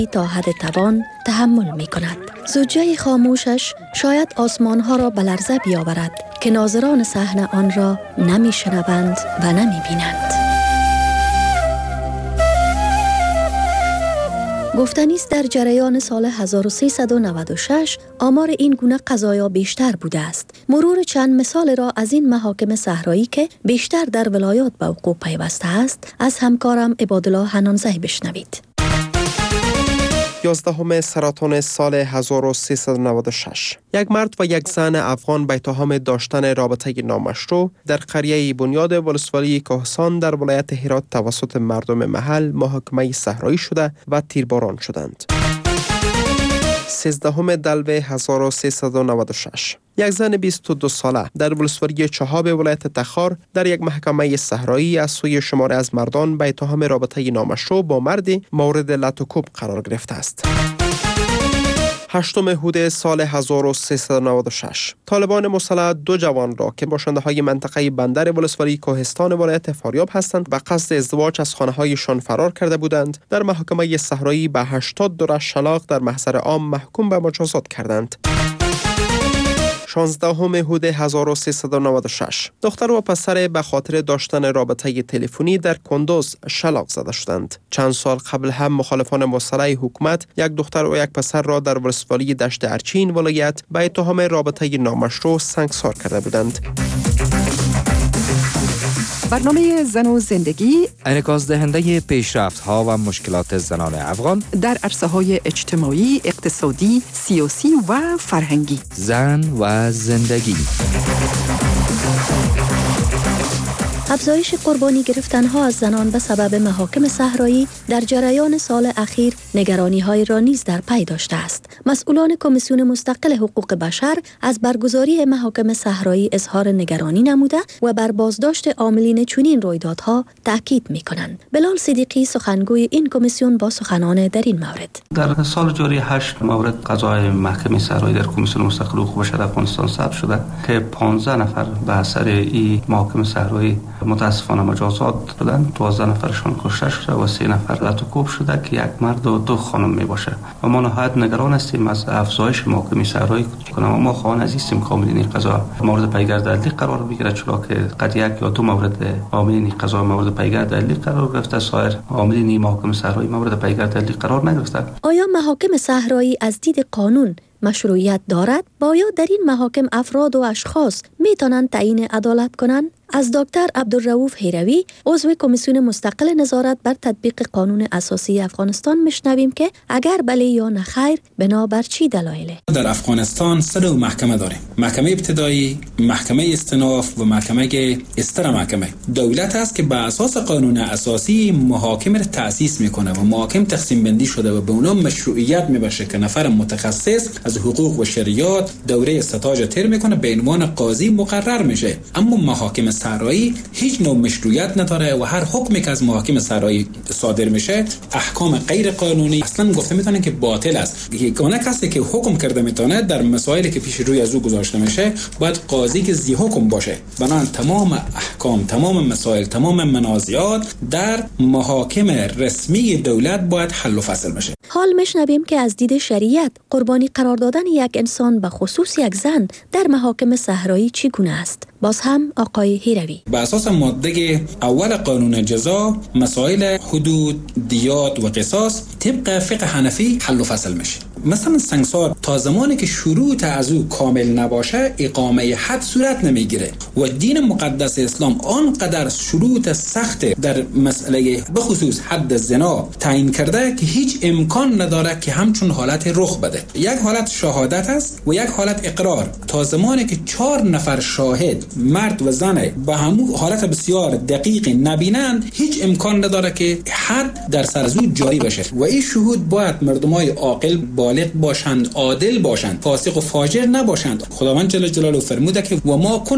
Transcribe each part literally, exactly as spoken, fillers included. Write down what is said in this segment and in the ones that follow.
تا حد توان تحمل می کند. زوجه خاموشش شاید آسمانها را به لرزه بیاورد که ناظران صحنه آن را نمی شنوند و نمی بینند. گفتنی است در جریان سال هزار و سیصد و نود و شش آمار این گونه قضایا بیشتر بوده است. مرور چند مثال را از این محاکم صحرایی که بیشتر در ولایات به وقوع پیوسته است از همکارم عبادالله حنانزی بشنوید. یازدهم سرطان سال هزار و سیصد و نود و شش یک مرد و یک زن افغان به اتهام داشتن رابطه نامشروع در قریه بنیاد ولسوالی کهسان در ولایت هرات توسط مردم محل محاکمه صحرایی شده و تیرباران شدند. سیزدهم دلو هزار و سیصد و نود و شش یک زن بیست و دو ساله در ولسوالی چهاب ولایت تخار در یک محکمه صحرایی از سوی شماری از مردان به اتهام رابطه نامشروع با مردی مورد لط و کوب قرار گرفته است. هشتم اردیبهشت سال هزار و سیصد و نود و شش طالبان مسلح دو جوان را که باشنده های منطقه بندر ولسوالی کوهستان ولایت فاریاب هستند و قصد ازدواج از خانه هایشان فرار کرده بودند در محکمه صحرایی به هشتاد دوره شلاق در محضر عام محکوم به مجازات کردند. شانزدهم اردیبهشت هزار و سیصد و نود و شش دختر و پسر به خاطر داشتن رابطه تلفنی در کندوز شلاق زده شدند. چند سال قبل هم مخالفان مسلح حکومت یک دختر و یک پسر را در ولسوالی دشت ارچین ولایت به اتهام رابطه نامشروع سنگسار کرده بودند. برنامه زن و زندگی انعکاس دهنده پیشرفت‌ها و مشکلات زنان افغان در عرصه‌های اجتماعی، اقتصادی، سیاسی و فرهنگی. زن و زندگی. افزایش قربانی گرفتنها از زنان به سبب محاکم صحرایی در جریان سال اخیر نگرانی‌های را نیز در پی داشته است. مسئولان کمیسیون مستقل حقوق بشر از برگزاری محاکم صحرایی اظهار نگرانی نموده و بر بازداشت عاملین چنین رویدادها تاکید می‌کنند. بلال صدیقی سخنگوی این کمیسیون با سخنان در این مورد. در سال جاری هشت مورد قضای محکمه صحرایی در کمیسیون مستقل حقوق بشر افغانستان ثبت شده که پانزده نفر به اثر این محاکم صحرایی متاسفانه مجازات شدند. دوازده نفرشان کشته شده و سه نفر لط و کوب شده که یک مرد و دو خانم می باشه و ما نهایت نگران هستیم از افزایش محاکم صحرایی کنیم. ما خواهان عزیزیم که عاملین قضا مورد پیگرد عدلی قرار بگیرد، چرا که قد یک یا دو مورد عاملین قضا مورد پیگرد عدلی قرار گرفته، سایر عاملین محاکم صحرایی مورد پیگرد عدلی قرار نگرفته. آیا محاکم صحرایی از دید قانون مشروعیت دارد؟ باید در این محاکم افراد و اشخاص می توانند تعیین عدالت کنند؟ از دکتر عبدالرؤوف هیروی عضو کمیسیون مستقل نظارت بر تطبیق قانون اساسی افغانستان میشنویم که اگر بله یا نه خیر بنابر چی دلایله؟ در افغانستان سه نوع محکمه داریم: محکمه ابتدایی، محکمه استئناف و محکمه استر محکمه. دولت است که بر اساس قانون اساسی محاکم را تأسیس میکنه و محاکم تقسیم بندی شده و به اونها مشروعیت میبخشه که نفر متخصص از حقوق و شریعت دوره استاج تر میکنه به عنوان قاضی مقرر میشه. اما محاکم صحرایی هیچ نوع مشروعیت نداره و هر حکمی که از محاکم صحرایی صادر میشه احکام غیر قانونی اصلا گفته میتونه که باطل است. یگانه کسی که حکم کرده میتونه در مسائلی که پیش روی از او گذاشته میشه باید قاضی که ذی حکم باشه. بنابراین تمام احکام، تمام مسائل، تمام منازعات در محاکم رسمی دولت باید حل و فصل بشه. حال میشنویم که از دید شریعت قربانی قرار دادن یک انسان به خصوص یک زن در محاکم صحرایی چگونه است؟ باز هم آقای هیروی. به اساس ماده اول قانون جزا مسائل حدود، دیات و قصاص طبق فقه حنفی حل و فصل میشه. مثلا سنگسار تا زمانی که شروط از او کامل نباشه اقامه حد صورت نمیگیره و دین مقدس اسلام آنقدر شروط سخت در مسئله به خصوص حد زنا تعیین کرده که هیچ امکان نداره که همچون حالت رخ بده. یک حالت شهادت است و یک حالت اقرار. تا زمانی که چهار نفر شاهد مرد و زن به همون حالت بسیار دقیق نبینند هیچ امکان نداره که حد در سر از او جاری بشه و این شهود باید مردمای عاقل بالغ باشند، عادل باشند، فاسق و فاجر نباشند. خداوند جل جلاله فرموده که و ما كنا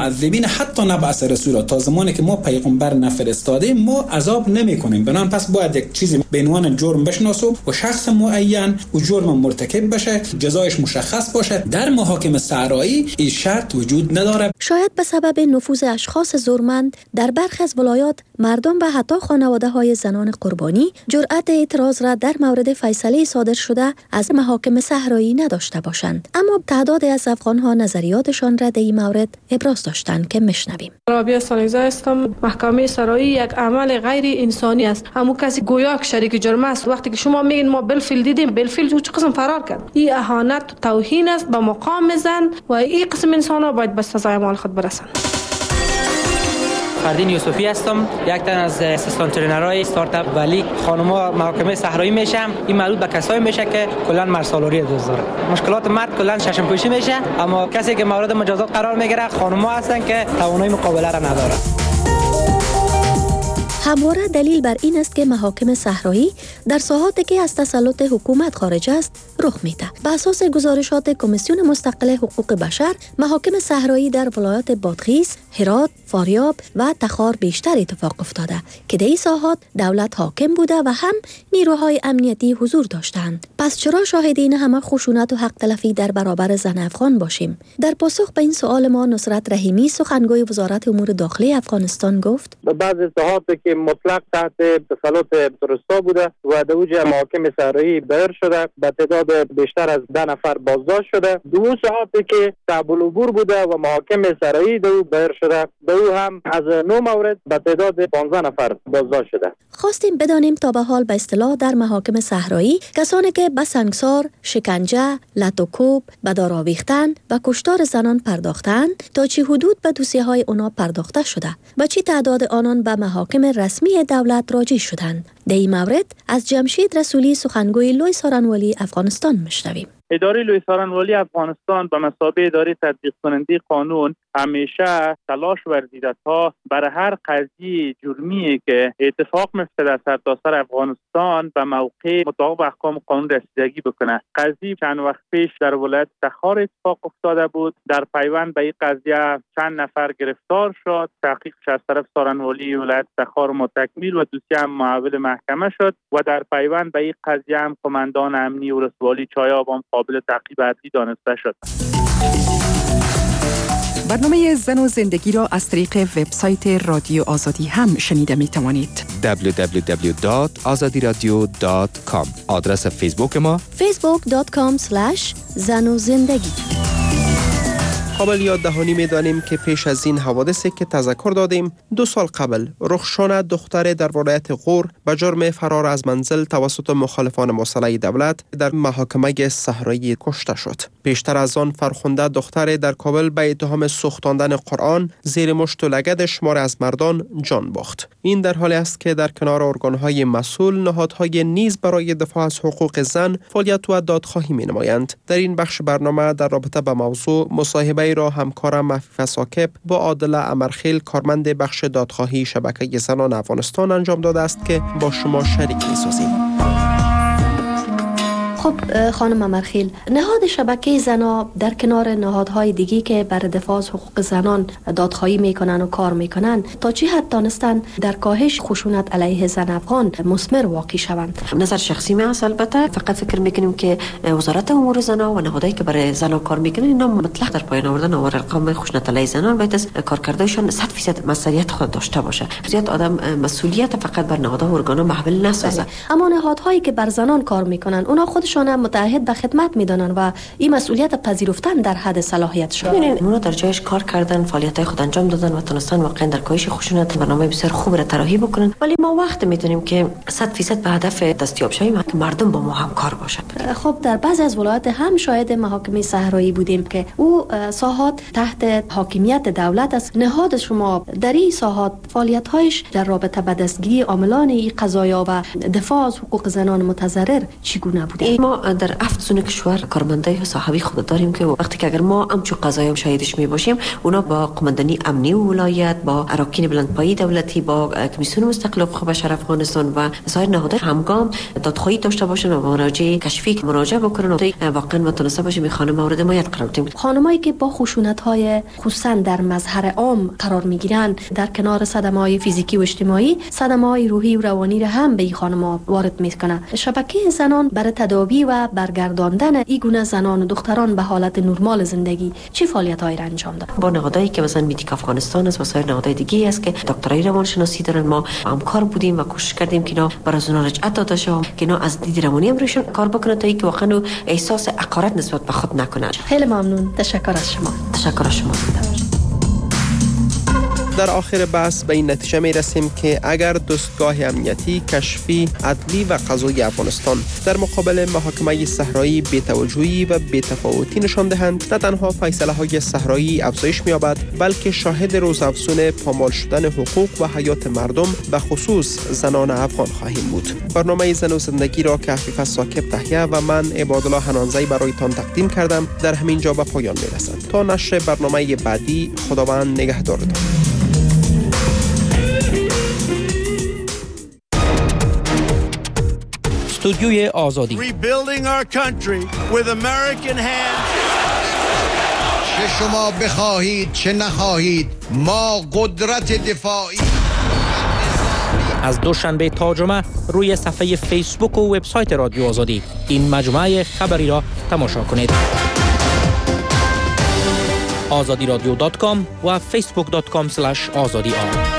معذبین حتی نبعث رسولا، تا زمانی که ما پیغمبر نفرستادیم ما عذاب نمی‌کنیم. بنابراین پس باید یک چیزی به عنوان جرم بشناسیم و شخص معین و جرم مرتکب بشه، جزایش مشخص باشه. در محاکم صحرایی این شرط وجود نداره. شاید به سبب نفوذ اشخاص زورمند در برخی از ولایات مردم و حتی خانواده‌های زنان قربانی جرأت اعتراض را در مورد فیصله صادر شده از محاکم صحرایی نداشته باشند، اما تعدادی از افغان‌ها نظریاتشان را در این مورد ابراز داشتند که میشنویم. رابعه سانیزه هستم. محکمه صحرایی یک عمل غیر انسانی است. همو کسی گویا که شریک جرم است. وقتی که شما میگین ما بالفعل دیدیم، بالفعل چه قسم فرار کرد. این اهانت و توهین است به مقام زن و این قسم انسان‌ها باید به سزای اعمال خود برسند. فردین یوسفی هستم، یک تن از اسیستانت ترینرهای استارتاپ ولی خانم‌ها محاکمه صحرایی میشم. این مربوط به کسایی میشه که کلا مرسالاری دوست داره. مشکلات مرد کلا چشم پوشی میشه، اما کسی که مورد مجازات قرار میگیره خانم‌ها هستن که توانایی مقابله را نداره. همواره دلیل بر این است که محاکم صحرایی در ساحاتی که از تسلط حکومت خارج است رخ میده. بر اساس گزارشات کمیسیون مستقل حقوق بشر، محاکم صحرایی در ولایات بادغیس، هرات، فاریاب و تخار بیشتر اتفاق افتاده که در این ساحات دولت حاکم بوده و هم نیروهای امنیتی حضور داشتند. پس چرا شاهد این همه خشونت و حق تلفی در برابر زن افغان باشیم؟ در پاسخ به این سوال ما نصرت رحیمی، سخنگوی وزارت امور داخلی افغانستان گفت: بعضی ساحاتی که مطلق تحت تسلط تروریست‌ها بوده و در اوج محاکم صحرایی بر شده، به تعداد بیشتر از ده نفر بازداشت شده. دو ساحاتی که صعب العبور بوده و محاکم صحرایی در او بر شده، در او هم از نه مورد به تعداد پانزده نفر بازداشت شده. خواستیم بدانیم تا به حال به اصطلاح در محاکم صحرایی کسانی که به سنگسار، شکنجه، لط و کوب، به دار آویختن و کشتار زنان پرداختند تا چه حدود به دوسیه‌های اونا پرداخته شده و چه تعداد آنان به محاکم رسمی دولت راجع شدند. در این مورد از جمشید رسولی، سخنگوی لوی سارنوالی افغانستان میشنویم. اداره لوی سارنوالی افغانستان به مثابه اداره تطبیق کننده قانون همیشه تلاش ورزیده تا برای هر قضیه جرمی که اتفاق میفته در سرتاسر افغانستان به موقع مطابق احکام قانون رسیدگی بکنه. قضیه چند وقت پیش در ولایت تخار اتفاق افتاده بود. در پیوند به این قضیه چند نفر گرفتار شد. تحقیقش از طرف سارنوالی ولایت تخار متکمیل و دوسیه هم محول محکمه شد و در پیوند به این قضیه هم قماندان امنی ولسوالی چایاب هم قابل تعقیب حدی دانسته شد. برنامه زن و زندگی را از طریق وبسایت رادیو آزادی هم شنیده می توانید. دبلیو دبلیو دبلیو دات آزادی رادیو دات کام. آدرس فیسبوک ما فیسبوک دات کام اسلش زن و زندگی. قابل یاد دهانی می دانیم که پیش از این حوادثی که تذکر دادیم، دو سال قبل رخشانه دختر در ولایت غور به جرم فرار از منزل توسط مخالفان مسلح دولت در محاکمه صحرایی کشته شد. پیشتر از آن فرخنده دختر در کابل به اتهام سوختاندن قرآن زیر مشت و لگد شمار از مردان جان باخت. این در حالی است که در کنار ارگانهای مسئول، نهادهای نیز برای دفاع از حقوق زن فعالیت و دادخواهی می نمایند. در این بخش برنامه در رابطه با موضوع مصاحبه را همکارم عفیفه ساکب با عادل امرخیل، کارمند بخش دادخواهی شبکه زنان افغانستان انجام داده است که با شما شریک می‌سازیم. خب خانم امرخیل، نهاد شبکه زنا در کنار نهادهای دیگی که بر دفاع از حقوق زنان دادخواهی میکنن و کار میکنن، تا چه حد دانستن در کاهش خشونت علیه زن افغان مثمر واقع شوند؟ نظر شخصی من است، البته فقط فکر میکنیم که وزارت امور زنا و نهادهایی که برای زنا کار میکنن اینا مطلق در پایان آوردن و ارقام خشونت علیه زنان باید از کارکردشون صد درصد مسئولیت خود داشته باشه. زیاد آدم مسئولیت فقط بر نهادها و ارگانها محمل نسازه. اما نهادهایی که بر زنان کار میکنن اونا خودشون متعهد به خدمت میدانن و این مسئولیت پذیرفتن در حد صلاحیتشون. ببینید اونا در جایش کار کردن، فعالیت‌های خود انجام دادن و تونستن واقعا در کاهش خشونت برنامه بسیار خوب را طراحی بکنن، ولی ما وقت میتونیم که صد درصد به هدف دستیاب شویم که مردم با ما همکار باشند. خب در بعضی از ولایات هم شاهد محاکمه صحرایی بودیم که او ساحات تحت حاکمیت دولت است. نهاد شما در این ساحات فعالیت‌هایش در رابطه با دستگیری عاملان این قضایا و دفاع از حقوق زنان متضرر چگونه بوده؟ ما در هفت زون کشور کارمندای صاحبی خود داریم که وقتی که اگر ما همچو قضایا شاهدش می باشیم، اونا با قماندانی امنی و ولایت، با اراکین بلندپایی دولتی، با کمیسیون مستقل حقوق بشر افغانستان و سایر نهادهای همگام دادخواهی داشته باشن و مراجعه کشفی مراجعه بکنن و واقعا متناسب باشه می خانم مورد حمایت قرار بدیم. خانمایی که با خشونت‌های خصوصا در مظهر عام قرار میگیرند، در کنار صدمه‌های فیزیکی و اجتماعی، صدمه‌های روحی و روانی را هم به این خانم‌ها وارد می‌کنه. شبکه زنان برای تداوی و برگرداندن این گونه زنان و دختران به حالت نرمال زندگی چه فعالیت‌هایی را انجام داد؟ با نهادهایی که مثلا میتیک افغانستان است و سایر نهادهای دیگه است که دکترای روانشناسی دارن، ما همکار بودیم و کوشش کردیم که اینا برای از اونها رجعت داده شه، که اینا از دید روانی هم روشون کار بکنن تا اینکه واقعا احساس حقارت نسبت به خود نکنن. خیلی ممنون. تشکر از شما. تشکر از شما. در آخر بحث به این نتیجه می رسیم که اگر دستگاه امنیتی، کشفی، عدلی و قضایی افغانستان در مقابل محاکمه صحرایی بی‌توجهی و بی‌تفاوتی نشان دهند، نه تنها فیصله های صحرایی افزایش می یابد، بلکه شاهد روزافزون پامال شدن حقوق و حیات مردم به خصوص زنان افغان خواهیم بود. برنامه زن و زندگی را که عفیف ثاقب تهیه و من عبادالله حنانزی برایتان تقدیم کردم در همین جا به پایان می رسد. تا نشر برنامه بعدی، خداوند نگهدارتان. استودیوی آزادی. Rebuilding our country with American hands. چه شما بخواهید چه نخواهید، ما قدرت دفاعی. از دوشنبه تا جمعه روی صفحه فیسبوک و وبسایت رادیو آزادی این مجموعه خبری را تماشا کنید. آزادی رادیو دات کام و فیسبوک دات کام اسلش آزادی آر.